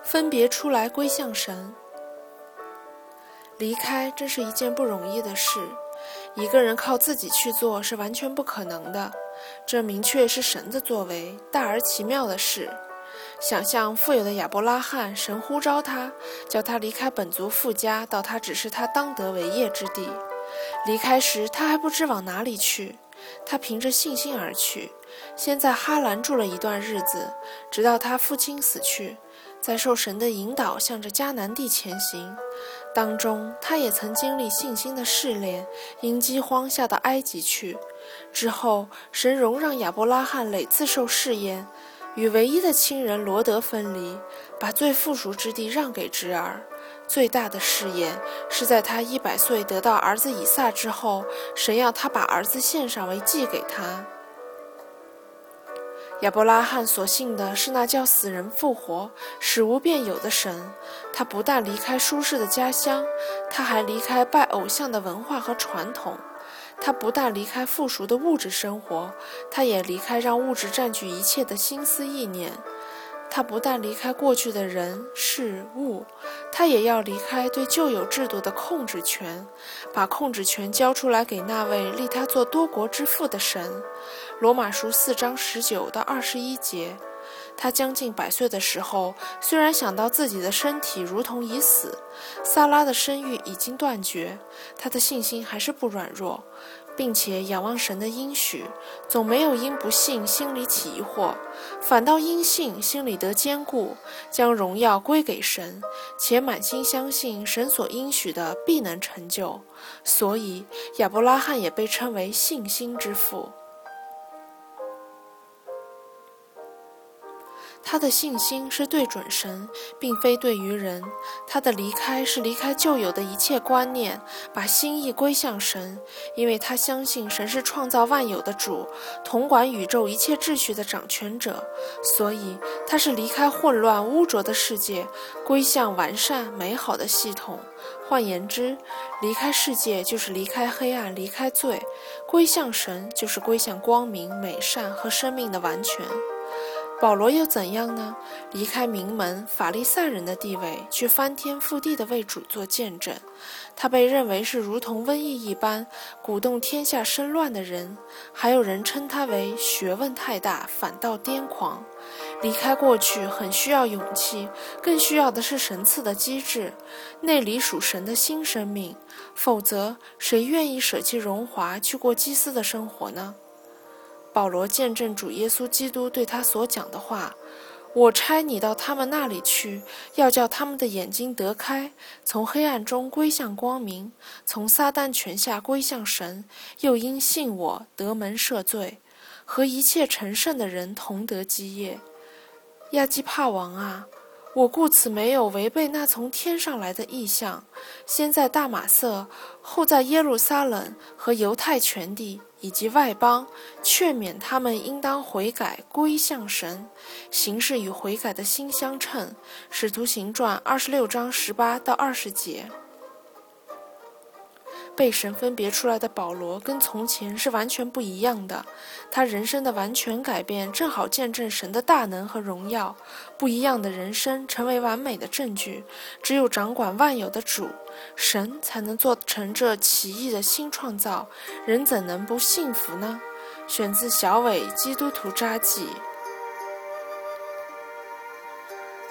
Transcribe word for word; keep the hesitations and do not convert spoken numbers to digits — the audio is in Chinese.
分别出来归向神。离开真是一件不容易的事，一个人靠自己去做是完全不可能的，这明确是神的作为，大而奇妙的事。想象富有的亚伯拉罕，神呼召他，叫他离开本族富家，到他只是他当得为业之地。离开时他还不知往哪里去，他凭着信心而去，先在哈兰住了一段日子，直到他父亲死去，再受神的引导向着迦南地前行。当中他也曾经历信心的试炼，因饥荒下到埃及去。之后神容让亚伯拉罕屡次受试验，与唯一的亲人罗德分离，把最富庶之地让给侄儿。最大的试验是在他一百岁得到儿子以撒之后，神要他把儿子献上为祭给他。亚伯拉罕所信的是那叫死人复活、使无变有的神。他不但离开舒适的家乡，他还离开拜偶像的文化和传统。他不但离开富庶的物质生活，他也离开让物质占据一切的心思意念。他不但离开过去的人事物，他也要离开对旧有制度的控制权，把控制权交出来给那位立他做多国之父的神。罗马书四章十九到二十一节。他将近百岁的时候，虽然想到自己的身体如同已死，撒拉的生育已经断绝，他的信心还是不软弱，并且仰望神的应许，总没有因不信心里起疑惑，反倒因信心里得坚固，将荣耀归给神，且满心相信神所应许的必能成就。所以亚伯拉罕也被称为信心之父。他的信心是对准神，并非对于人。他的离开是离开旧有的一切观念，把心意归向神，因为他相信神是创造万有的主，统管宇宙一切秩序的掌权者。所以他是离开混乱污浊的世界，归向完善美好的系统。换言之，离开世界就是离开黑暗，离开罪；归向神就是归向光明、美善和生命的完全。保罗又怎样呢？离开名门法利赛人的地位，去翻天覆地的为主做见证。他被认为是如同瘟疫一般鼓动天下生乱的人，还有人称他为学问太大，反倒癫狂。离开过去很需要勇气，更需要的是神赐的机智，内里属神的新生命。否则，谁愿意舍弃荣华去过祭司的生活呢？保罗见证主耶稣基督对他所讲的话：我差你到他们那里去，要叫他们的眼睛得开，从黑暗中归向光明，从撒旦权下归向神，又因信我得门赦罪，和一切成圣的人同得基业。亚基帕王啊，我故此没有违背那从天上来的意象，先在大马色，后在耶路撒冷和犹太全地以及外邦，劝勉他们应当悔改归向神，行事与悔改的心相称。使徒行传二十六章十八到二十节。被神分别出来的保罗跟从前是完全不一样的，他人生的完全改变正好见证神的大能和荣耀。不一样的人生成为完美的证据，只有掌管万有的主神才能做成这奇异的新创造，人怎能不幸福呢？选自小伟基督徒札记。